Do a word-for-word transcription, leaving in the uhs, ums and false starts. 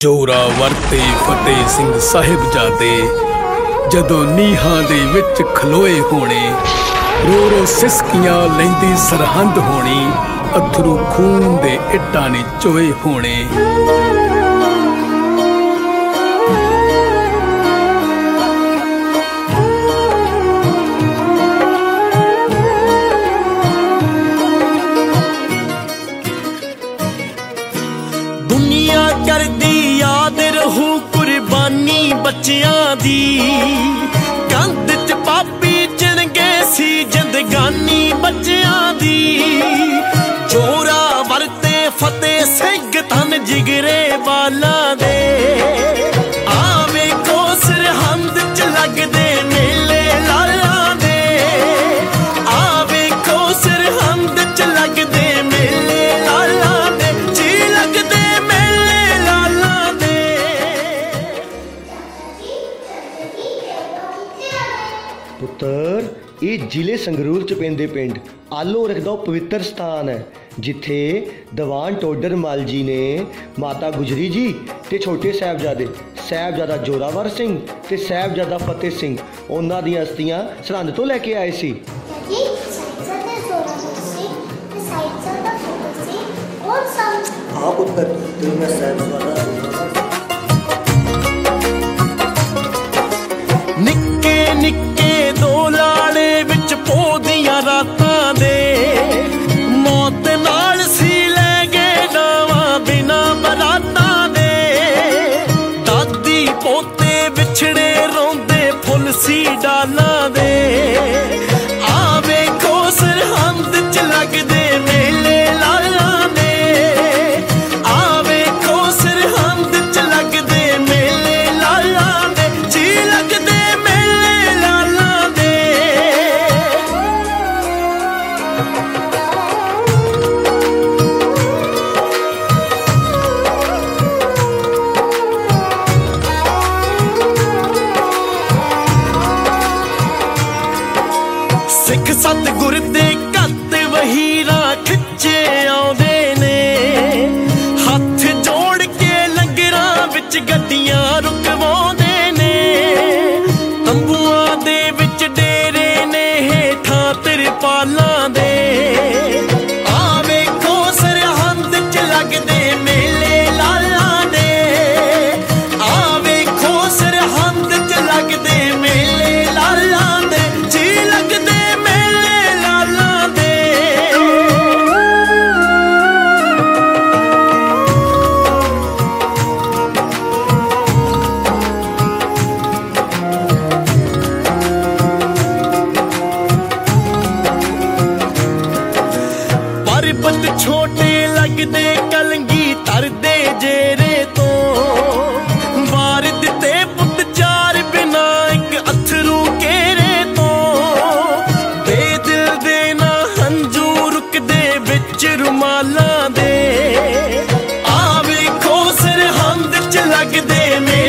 जोरावर ते फतेह सिंह साहिबजादे जदों नीहां दे विच खलोए होने, रो रो सिसकियां लैंदी सरहंद होनी, अथरू खून दे इट्टां ने चोए होने। दुनिया करदी याद रहू कुर्बानी बच्चियां दी, कंध च पापी चिणगे सी जिंदगानी बच्चियां दी। जोरावर ते फतेह सिंह धन जिगरे वाला दे, आ वेखो सरहंद च लगदे मेले लाला दे, आ वेखो सरहंद च लगदे मेले लाला दे, जी लगदे पुत्तर ये जिले संगरूर च पेंदे पिंड आलोरख दा पवित्र स्थान है, जिथे दीवान टोडर मल जी ने माता गुजरी जी ते छोटे साहबजादे साहबजादा जोरावर सिंह ते साहबजादा फतेह सिंह उन्हां दी अस्थियां सरहंद तो लैके आए सी। हाँ पुत्तर, तेरे में साहबजादा निक्के निक्के दो लाड़े विच पोदियां रातां दे, मौत नाल सी लै गए डावां बिना बरातां दे। दादी पोते विछड़े रोंदे फुल सी डालां दे, आ वेखो सरहंद च लगदे मेले लालां दे, आ वेखो सरहंद च लगदे मेले लालां दे, जी लगदे सिख सतगुर दे कत वहीरा खिच्चे आउंदे ने, हथ जोड़ के लंगरां विच गड्डियां रुकवाउंदे ने। तंबूआं दे विच डेरे ने हेठां तिरपालां दे, आ वेखो सरहंद च लगदे मेले लालां दे, आ वेखो सरहंद च लगदे मेले लालां दे, जी लगदे पर्वत छोटे लगदे कलंगी तरदे जेरे तो, वार दिते पुत चार बिना एक अथरू केरे तो। बेदिल दे ना हंजू रुकदे विच रुमालां दे, आ वेखो सरहंद च लगदे में